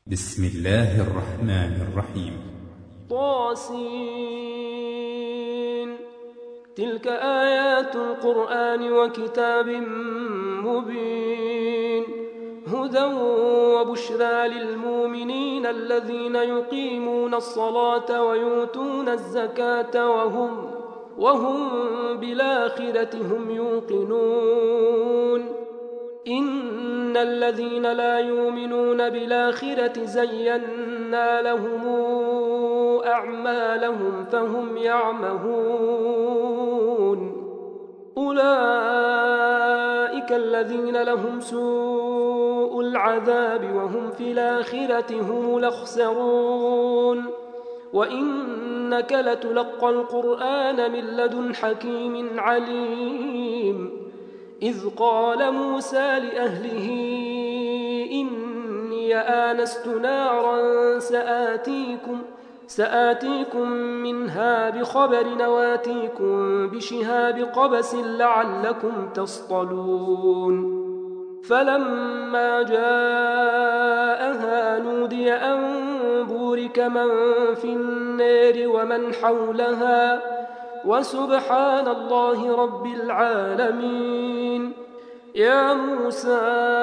بسم الله الرحمن الرحيم. طاسين. تلك آيات القرآن وكتاب مبين، هدى وبشرى للمؤمنين الذين يقيمون الصلاة ويؤتون الزكاة وهم بالآخرة هم يوقنون. إن الذين لا يؤمنون بالآخرة زينا لهم أعمالهم فهم يعمهون. أولئك الذين لهم سوء العذاب وهم في الآخرة هم الأخسرون. وإنك لتلقى القرآن من لدن حكيم عليم. إذ قال موسى لأهله إني آنست نارا سآتيكم منها بخبر وآتيكم بشهاب قبس لعلكم تصطلون. فلما جاءها نودي أن بورك من في النار ومن حولها وسبحان الله رب العالمين. يا موسى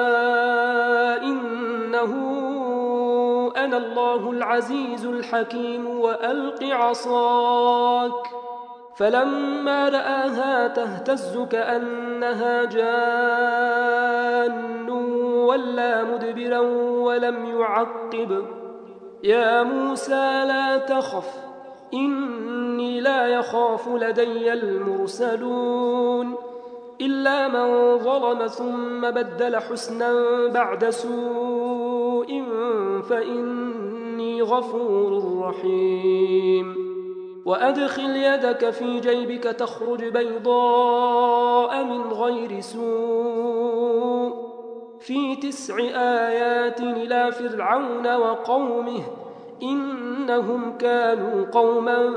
إنه أنا الله العزيز الحكيم وألق عصاك. فلما رآها تهتز كأنها جان ولا مدبرا ولم يعقب. يا موسى لا تخف إني لا يخاف لدي المرسلون. إلا من ظلم ثم بدل حسنا بعد سوء فإني غفور رحيم. وأدخل يدك في جيبك تخرج بيضاء من غير سوء في 9 آيات إلى فرعون وقومه إنهم كانوا قوما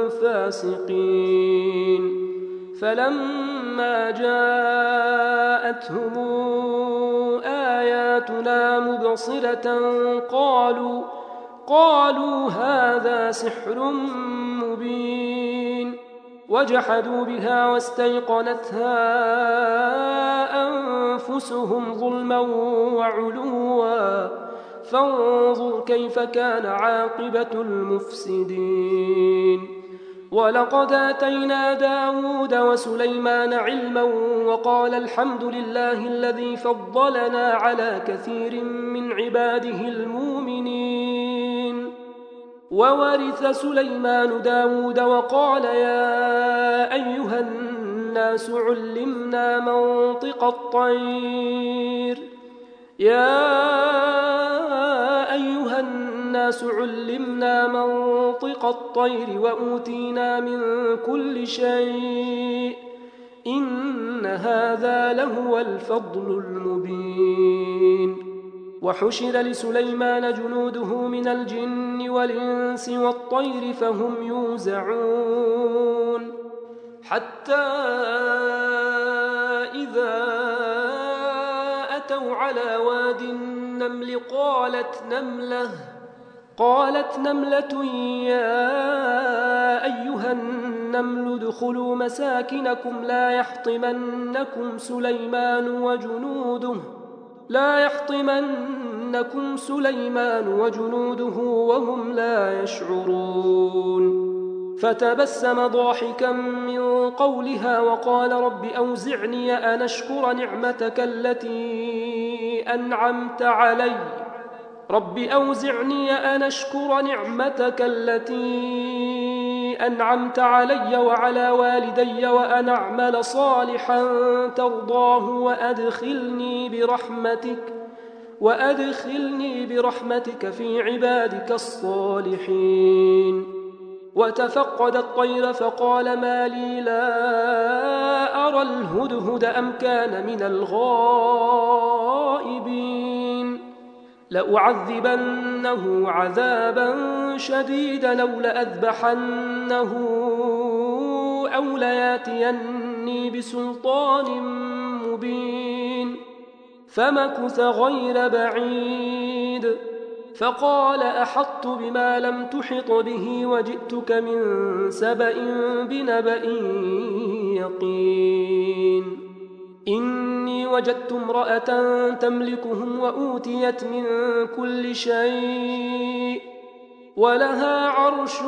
فاسقين. فلما جاءتهم آياتنا مبصرة قالوا هذا سحر مبين. وجحدوا بها واستيقنتها أنفسهم ظلما وعلوا فانظر كيف كان عاقبة المفسدين. ولقد آتينا داود وسليمان علما وقال الحمد لله الذي فضلنا على كثير من عباده المؤمنين. وورث سليمان داود وقال يا أيها الناس علمنا منطق الطير وأوتينا من كل شيء إن هذا لهو الفضل المبين. وحشر لسليمان جنوده من الجن والإنس والطير فهم يوزعون. حتى إذا أتوا على واد النمل قالت نملة يا أيها النمل ادخلوا مساكنكم لا يحطمنكم سليمان وجنوده وهم لا يشعرون. فتبسم ضاحكا من قولها وقال رب أوزعني أن أشكر نعمتك التي أنعمت علي وعلى والدي وأن أعمل صالحا ترضاه وأدخلني برحمتك في عبادك الصالحين. وتفقد الطير فقال ما لي لا أرى الهدهد أم كان من الغائبين. لأعذبنه عذابا شديدا أو لأذبحنه أو لياتيني بسلطان مبين. فمكث غير بعيد فقال أحطت بما لم تحط به وجئتك من سبأ بنبأ يقين إني وجدت امرأة تملكهم وأوتيت من كل شيء ولها عرش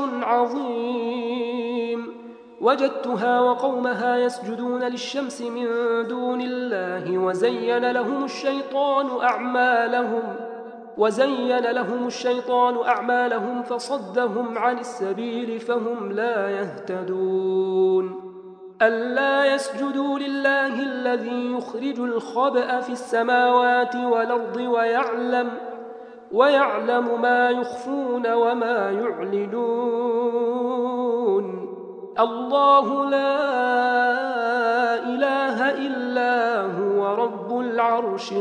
عظيم وجدتها وقومها يسجدون للشمس من دون الله وزين لهم الشيطان أعمالهم فصدهم عن السبيل فهم لا يهتدون ألا يسجدوا لله الذي يخرج الخبأ في السماوات والأرض ويعلم ما يخفون وما يعلنون الله لا إله إلا هو رب العرش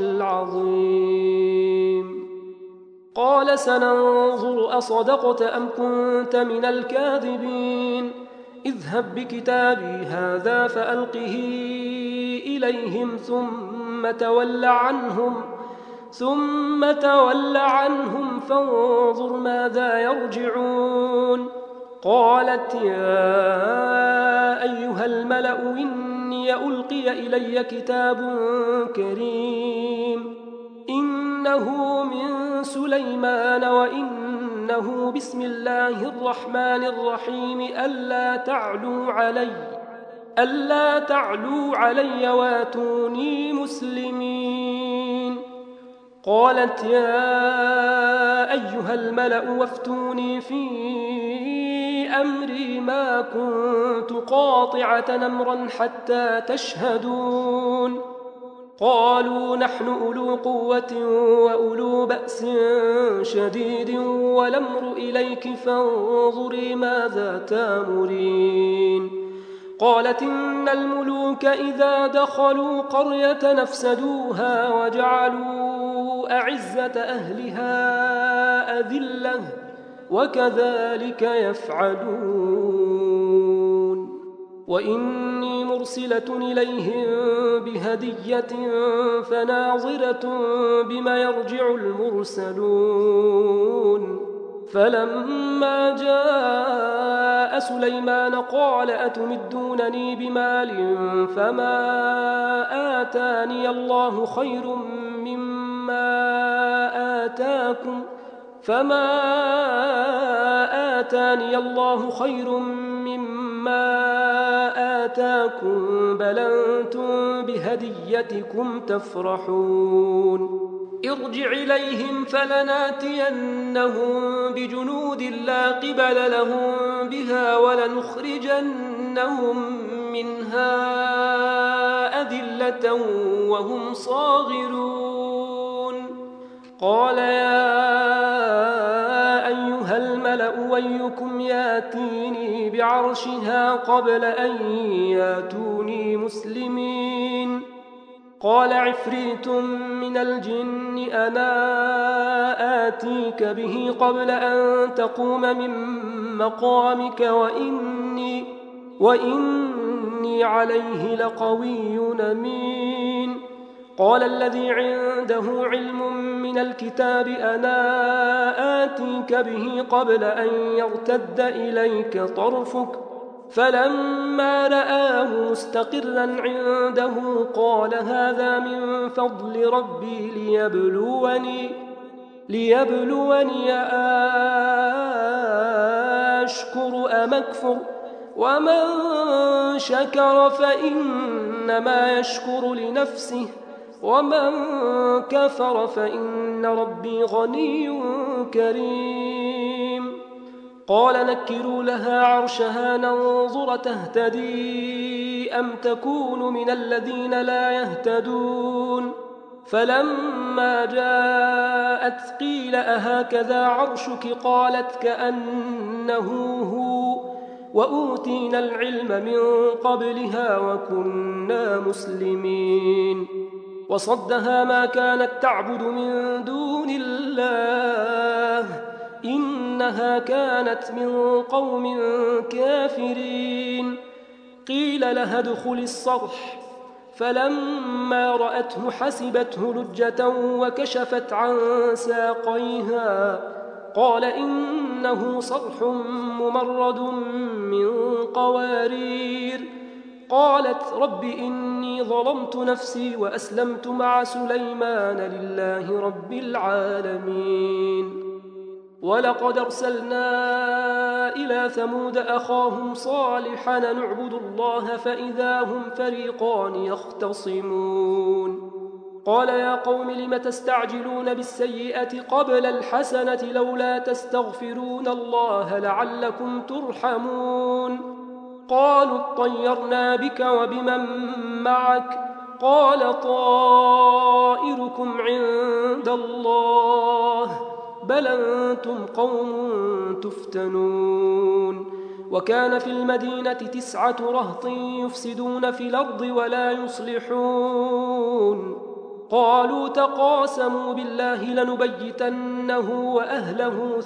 العظيم قال سننظر أصدقت أم كنت من الكاذبين اذهب بكتابي هذا فألقه إليهم ثم تول عنهم فانظر ماذا يرجعون قالت يا أيها الملأ إني ألقي إلي كتاب كريم إنه من سليمان وإنه بسم الله الرحمن الرحيم ألا تعلوا علي واتوني مسلمين قالت يا أيها الملأ وافتوني في أمري ما كنت قاطعة أمرا حتى تشهدون قالوا نحن أولو قوة وأولو بأس شديد والأمر إليك فانظري ماذا تامرين قالت إن الملوك إذا دخلوا قرية نفسدوها وجعلوا أعزة أهلها أذلة وكذلك يفعلون وإني مرسلة إليهم بهدية فناظرة بما يرجع المرسلون فلما جاء سليمان قال أتمدونني بمال فما آتاني الله خير مما آتاكم بل أنتم بهديتكم تفرحون ارجع إليهم فلناتينهم بجنود لا قبل لهم بها ولنخرجنهم منها أذلة وهم صاغرون قال يا أيها الملأ أيكم ياتيني بعرشها قبل أن ياتوني مسلمين قال عفريت من الجن أنا آتيك به قبل أن تقوم من مقامك وإني عليه لقوي أمين قال الذي عنده علم من الكتاب أنا آتيك به قبل أن يرتد إليك طرفك فلما رآه مستقرا عنده قال هذا من فضل ربي ليبلوني أشكر أم أكفر ومن شكر فإنما يشكر لنفسه ومن كفر فإن ربي غني كريم قال نكروا لها عرشها ننظر تهتدي أم تكون من الذين لا يهتدون فلما جاءت قيل أهكذا عرشك قالت كأنه هو وأوتينا العلم من قبلها وكنا مسلمين وصدها ما كانت تعبد من دون الله إنها كانت من قوم كافرين قيل لها ادخل الصرح فلما رأته حسبته لجة وكشفت عن ساقيها قال إنه صرح ممرد من قوارير. قالت رب إني ظلمت نفسي وأسلمت مع سليمان لله رب العالمين. ولقد أرسلنا إلى ثمود أخاهم صالحا أن اعبدوا الله فإذا هم فريقان يختصمون. قال يا قوم لم تستعجلون بالسيئة قبل الحسنة لولا تستغفرون الله لعلكم ترحمون. قالوا اطيرنا بك وبمن معك قال طائركم عند الله بل أنتم قوم تفتنون. وكان في المدينة 9 رهط يفسدون في الأرض ولا يصلحون. قالوا تقاسموا بالله لنبيتنه وأهله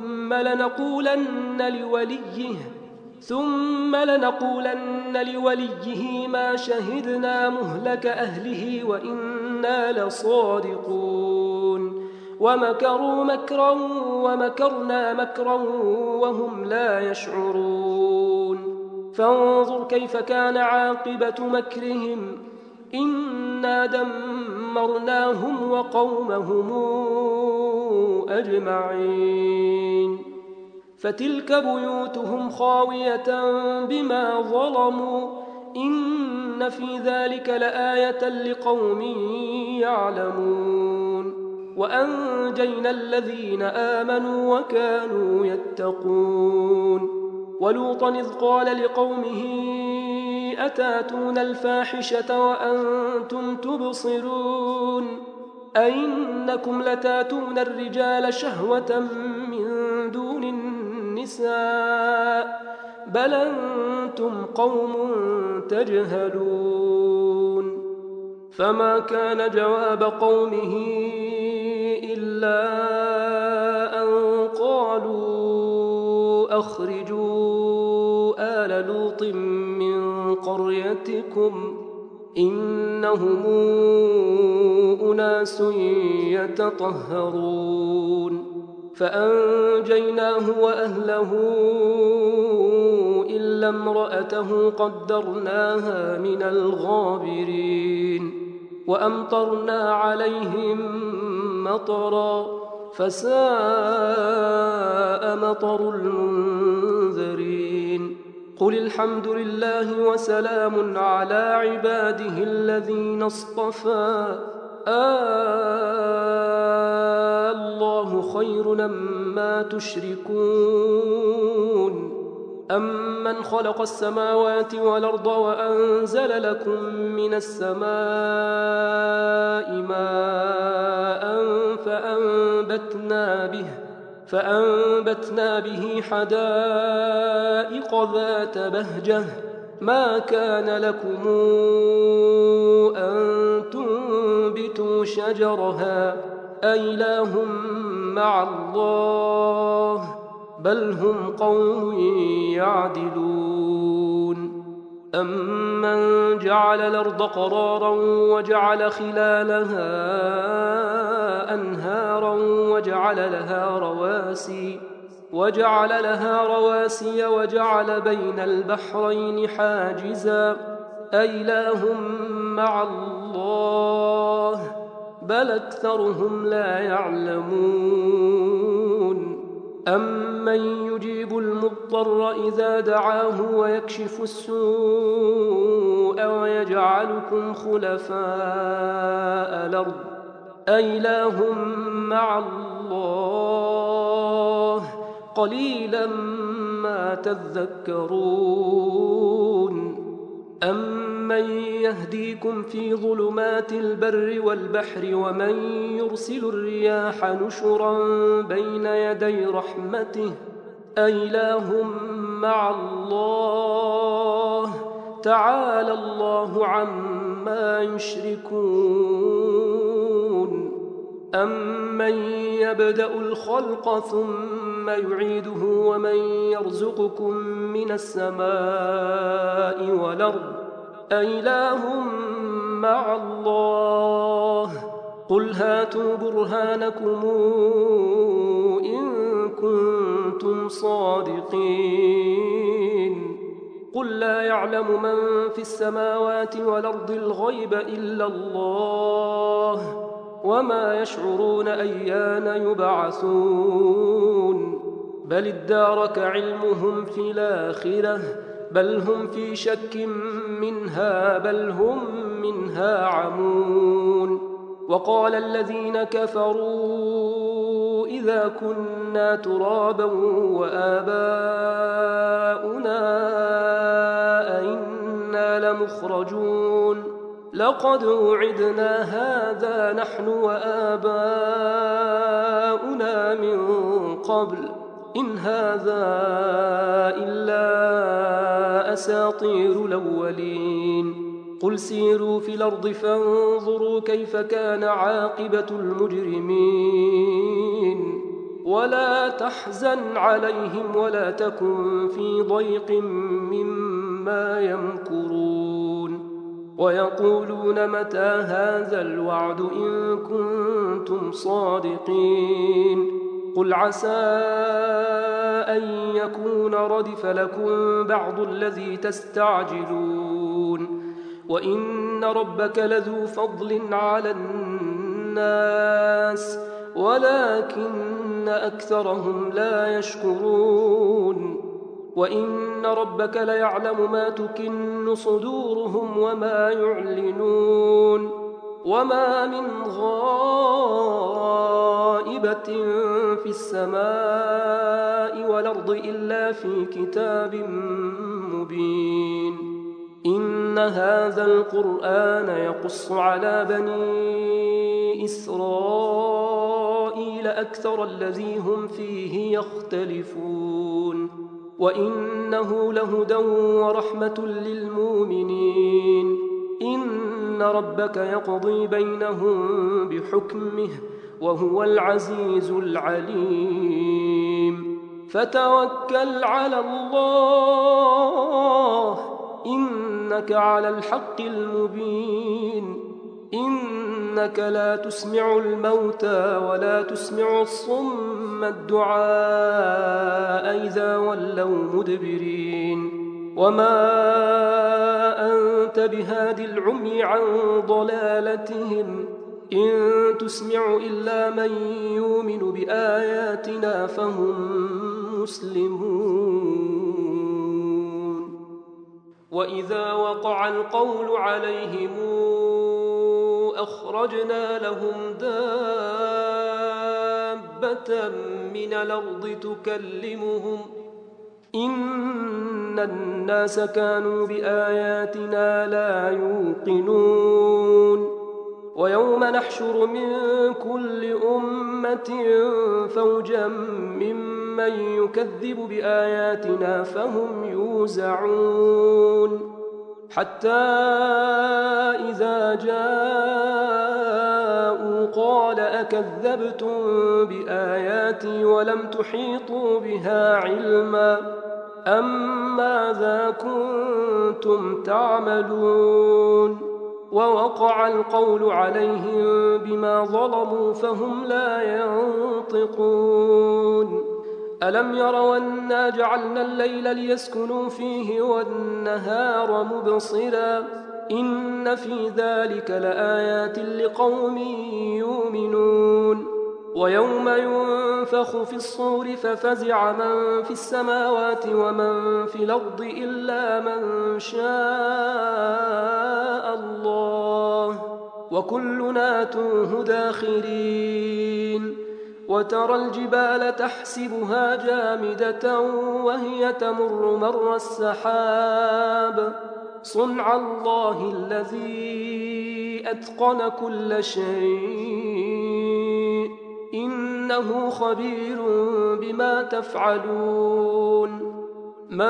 ثم لنقولن لوليه ما شهدنا مهلك أهله وإنا لصادقون. ومكروا مكرا ومكرنا مكرا وهم لا يشعرون. فانظر كيف كان عاقبة مكرهم إنا دمرناهم وقومهم أجمعين. فتلك بيوتهم خاوية بما ظلموا إن في ذلك لآية لقوم يعلمون. وأنجينا الذين آمنوا وكانوا يتقون. ولوطا إذ قال لقومه أتاتون الفاحشة وأنتم تبصرون أئنكم لتاتون الرجال شهوة من دون النساء بل أنتم قوم تجهلون. فما كان جواب قومه إلا أن قالوا أخرجوا آل لوط من قريتكم إنهم أناس يتطهرون. فأنجيناه وأهله إلا امرأته قدرناها من الغابرين. وأمطرنا عليهم مطرا فساء مطر المنذرين. قل الحمد لله وسلام على عباده الذين اصطفى الله خير أما تشركون. أمن خلق السماوات والأرض وأنزل لكم من السماء ماء فأنبتنا به حدائق ذات بهجة ما كان لكم أن تنبتوا شجرها أإله مع الله بل هم قوم يعدلون. أمن جعل الأرض قرارا وجعل خلالها أنهارا وجعل لها رواسي وجعل بين البحرين حاجزا أإله مع الله بل أكثرهم لا يعلمون. أمن يجيب المضطر إذا دعاه ويكشف السوء ويجعلكم خلفاء الأرض أإله مع الله قليلا ما تذكرون. أمن يهديكم في ظلمات البر والبحر ومن يرسل الرياح نشرا بين يدي رحمته أإله مع الله تعالى الله عما يشركون. أمن يبدأ الخلق ثم يعيده ومن يرزقكم من السماء والأرض أإله مع الله قل هاتوا برهانكم إن كنتم صادقين قل لا يعلم من في السماوات والأرض الغيب إلا الله وما يشعرون أيان يبعثون بل ادارك علمهم في الآخرة بل هم في شك منها بل هم منها عمون وقال الذين كفروا إذا كنا ترابا وآباؤنا أئنا لمخرجون لقد وعدنا هذا نحن وآباؤنا من قبل إن هذا إلا أساطير الأولين قل سيروا في الأرض فانظروا كيف كان عاقبة المجرمين ولا تحزن عليهم ولا تكن في ضيق مما يمكرون ويقولون متى هذا الوعد إن كنتم صادقين قل عسى أن يكون ردف لكم بعض الذي تستعجلون وإن ربك لذو فضل على الناس ولكن أكثرهم لا يشكرون وإن ربك ليعلم ما تكن صدورهم وما يعلنون وما من غائبة في السماء والأرض إلا في كتاب مبين إن هذا القرآن يقص على بني إسرائيل أكثر الذي هم فيه يختلفون وإنه لهدى ورحمة للمؤمنين إن ربك يقضي بينهم بحكمه وهو العزيز العليم فتوكل على الله إنك على الحق المبين إنك لا تسمع الموتى ولا تسمع الصم الدعاء إذا ولوا مدبرين وما أنت بهادي العمي عن ضلالتهم إن تسمع إلا من يؤمن بآياتنا فهم مسلمون وإذا وقع القول عليهم أخرجنا لهم دابة من الأرض تكلمهم إن الناس كانوا بآياتنا لا يوقنون ويوم نحشر من كل أمة فوجا ممن يكذب بآياتنا فهم يوزعون حتى إذا جاءوا قال أكذبتم بآياتي ولم تحيطوا بها علما أم ماذا كنتم تعملون ووقع القول عليهم بما ظلموا فهم لا ينطقون ألم يروا أنا جعلنا الليل ليسكنوا فيه والنهار مبصرا إن في ذلك لآيات لقوم يؤمنون ويوم ينفخ في الصور ففزع من في السماوات ومن في الأرض إلا من شاء الله وكلنا توه داخرين وترى الجبال تحسبها جامدة وهي تمر مر السحاب صنع الله الذي أتقن كل شيء إنه خبير بما تفعلون من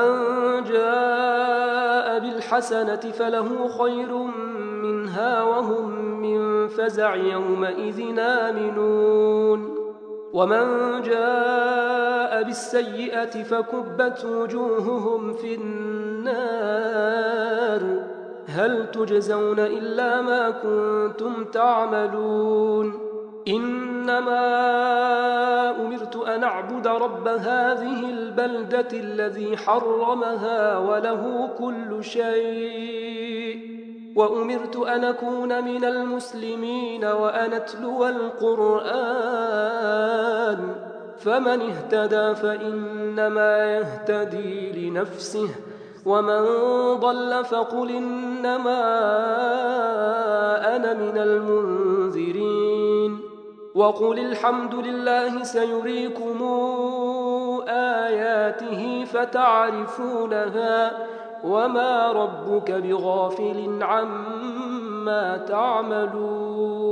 جاء بالحسنة فله خير منها وهم من فزع يومئذ آمنون ومن جاء بالسيئة فكبت وجوههم في النار هل تجزون إلا ما كنتم تعملون إنما أمرت أن أعبد رب هذه البلدة الذي حرمها وله كل شيء وأمرت أن أكون من المسلمين وأن أتلو القرآن فمن اهتدى فإنما يهتدي لنفسه ومن ضل فقل إنما أنا من المنذرين وقل الحمد لله سيريكم آياته فتعرفونها وما ربك بغافل عما تعملون